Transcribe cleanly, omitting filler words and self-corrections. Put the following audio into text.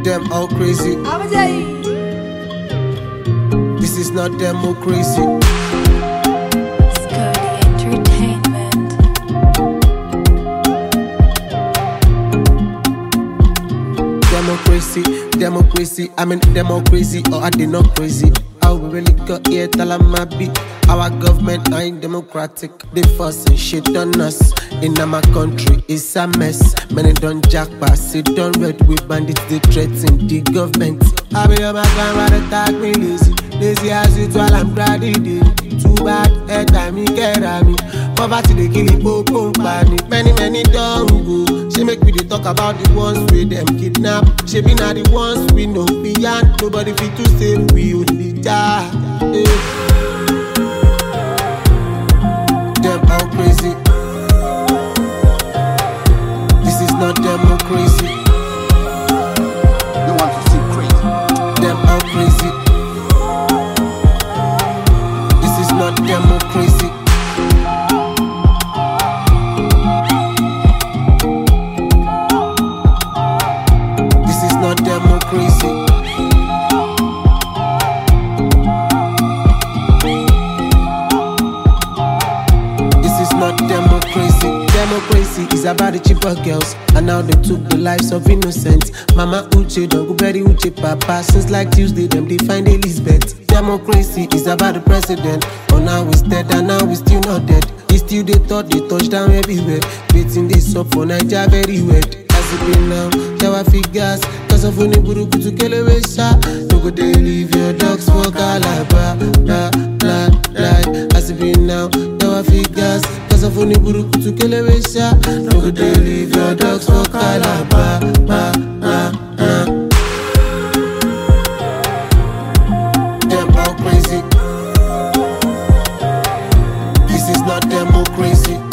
Them all crazy. This is not democracy. Scody Entertainment. Democracy, I mean democracy, or are they not crazy? How we really got here, tell 'em I be. Our government ain't democratic. They forcing shit on us. In my country, it's a mess. Many done jackpot, it done red with bandits, they threaten the government. I be on my grind, rather tag me lazy. Lazy as it while I'm grinding. Too bad, head by me, get at me. Poverty, they kill it, boom, panic. Many don't go. She make me they talk about the ones with them kidnap. She be not the ones we know beyond. Nobody fit to save, we only die. Them all crazy. This is not democracy. You want to see crazy? Them all crazy. This is not democracy. This is not democracy. Not democracy. Democracy is about the cheaper girls, and now they took the lives of innocents. Mama Uche, don't go bury Uche Papa. Since like Tuesday, them they find Elizabeth. Democracy is about the president. Oh, now he's dead, and now he's still not dead. He still they thought they touchdown everywhere. Waiting this up for Niger very wet. As it be now, shower figures. Cause of only buruku to kill away shot. No go they leave your dogs for Calabar. As it be now, shower figures. Cause of only buruku to kill away shot. No go they leave your dogs for Calabar. Them all crazy. This is not democracy.